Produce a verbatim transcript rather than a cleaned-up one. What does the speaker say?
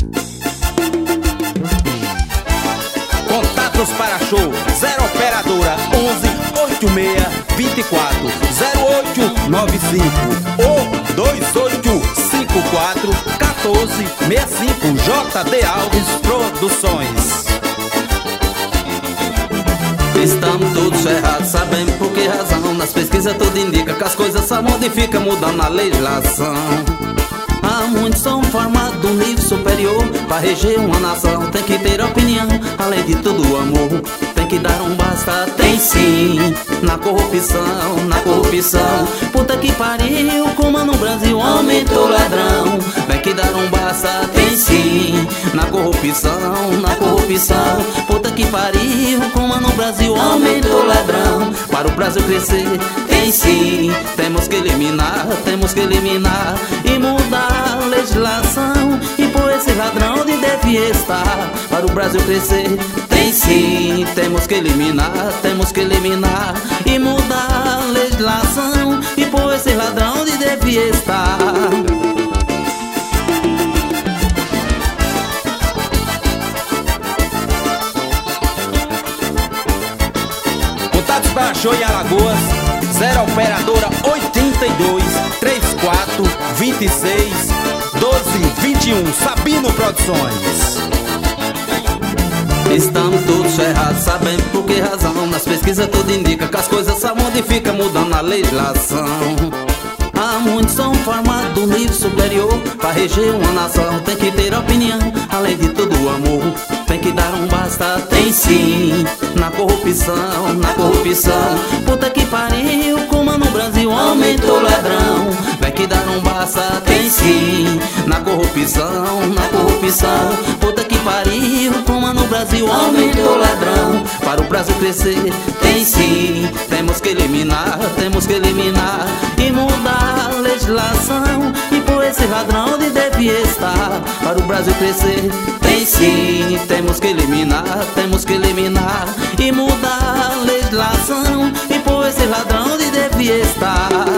Contatos para show zero operadora onze oitenta e seis vinte e quatro zero oito nove cinco ou dois oito cinco quatro um quatro seis cinco. J D Alves Produções. Estamos todos errados, sabemos por que razão. Nas pesquisas tudo indica que as coisas só modificam mudando a legislação. Há muitos são formados do nível superior. Para reger uma nação tem que ter opinião, além de tudo amor. Tem que dar um basta, tem sim. Na corrupção, na corrupção. Puta que pariu, como no Brasil aumentou ladrão. Tem que dar um basta, tem sim. Na corrupção, na corrupção. Puta que pariu, como no Brasil aumentou ladrão. Para o Brasil crescer, tem sim. Temos que eliminar, temos que eliminar e mudar a legislação e pôr esse ladrão onde deve estar. Para o Brasil crescer, tem sim. Temos que eliminar, temos que eliminar e mudar a legislação e pôr esse ladrão onde deve estar. Contatos para show em Alagoas, zero operadora oitenta e dois, trinta e quatro, vinte e seis, doze, vinte e um, Sabino Produções. Estamos todos errados, sabemos por que razão. Nas pesquisas tudo indica que as coisas só modificam mudando a legislação. Há muitos são formados do nível superior. Para reger uma nação tem que ter opinião, além de tudo amor. Tem que dar um basta, tem sim. Na corrupção, na corrupção. Puta que pariu, como no Brasil aumentou ladrão. Tem que dar um basta, tem sim. Na corrupção, na corrupção. Puta que pariu, como no Brasil aumentou ladrão. Para o Brasil crescer, tem sim. Temos que eliminar, temos que eliminar e mudar a legislação e pôr esse ladrão onde deve estar. Para o Brasil crescer, tem sim. Temos que eliminar, temos que eliminar e mudar a legislação e pôr esse ladrão onde deve estar.